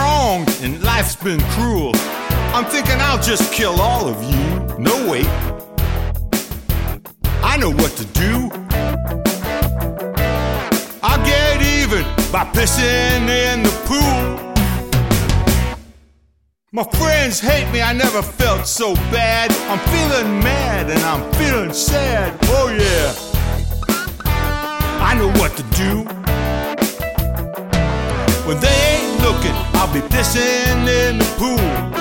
wrong and life's been cruel. I'm thinking I'll just kill all of you. No, wait. I know what to do. I'll get even by pissing in the pool. My friends hate me, I never felt so bad. I'm feeling mad and I'm feeling sad. Oh yeah, I know what to do. When they ain't looking, I'll be pissing in the pool.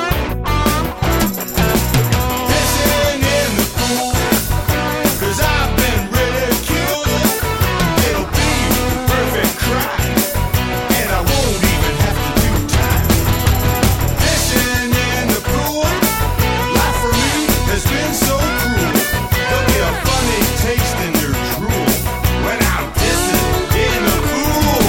Pissing in the pool, 'cause I've been ridiculed. It'll be the perfect crime, and I won't even have to do time. Pissing in the pool, life for me has been so cruel. There'll be a funny taste in your drool when I'm pissing in the pool.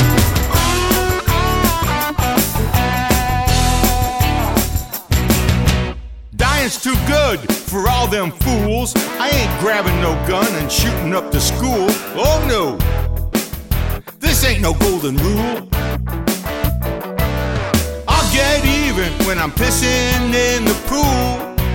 Dying's too good for all them fools. I ain't grabbing no gun and shooting up the school. Oh no, this ain't no golden rule. I'll get even when I'm pissing in the pool.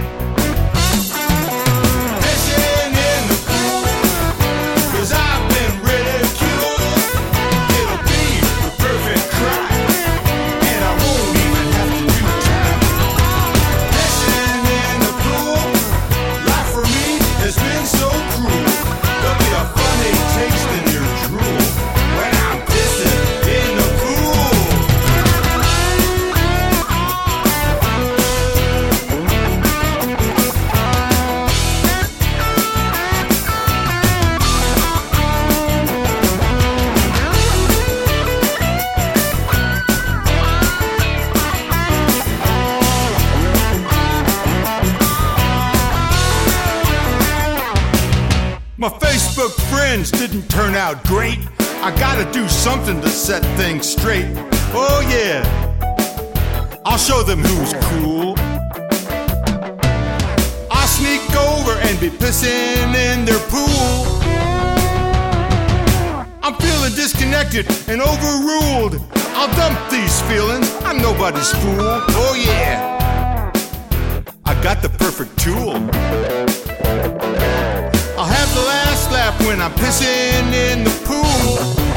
Pissing in the pool, 'cause I've been ridiculed. It'll be the perfect crime, and I won't even have to do time. Pissing in the pool, life for me has been so cruel. There'll be a funny taste in your drool when I'm pissing in the pool. My Facebook friends didn't turn out great. I gotta do something to set things straight. Oh yeah, I'll show them who's cool. I'll sneak over and be pissing in their pool. I'm feeling disconnected and overruled. I'll dump these feelings, I'm nobody's fool. Oh yeah, I got the perfect tool. I'll have the last laugh when I'm pissing in the pool.